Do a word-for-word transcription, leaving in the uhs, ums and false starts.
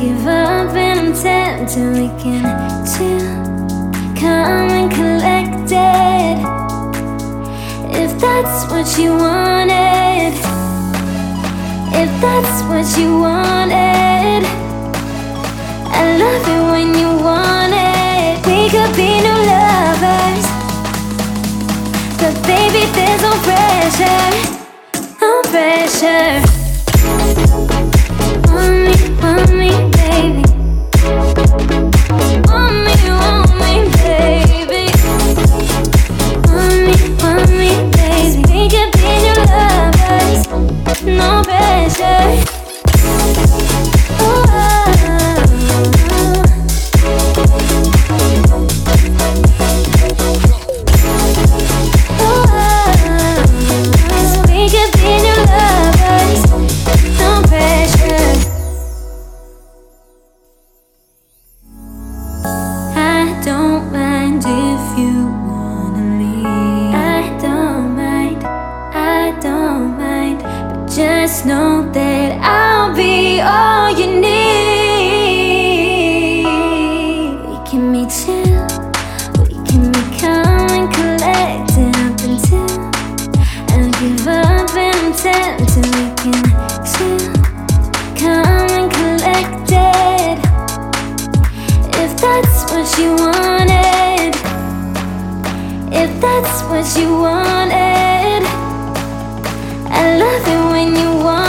give up and I'm tempted. We can chill, calm and collected. If that's what you wanted, if that's what you wanted, I love it when you want it. We could be new lovers, but baby, there's no pressure, no pressure. Want me, want me, baby. Want me, want me, baby. Want me, want me, baby. We could be new lovers, no pressure. Just know that I'll be all you need. We can be chill, we can be calm and collected up until I give up and I'm tempted. We can chill, calm and collected. If that's what you wanted, if that's what you wanted, I love it when you want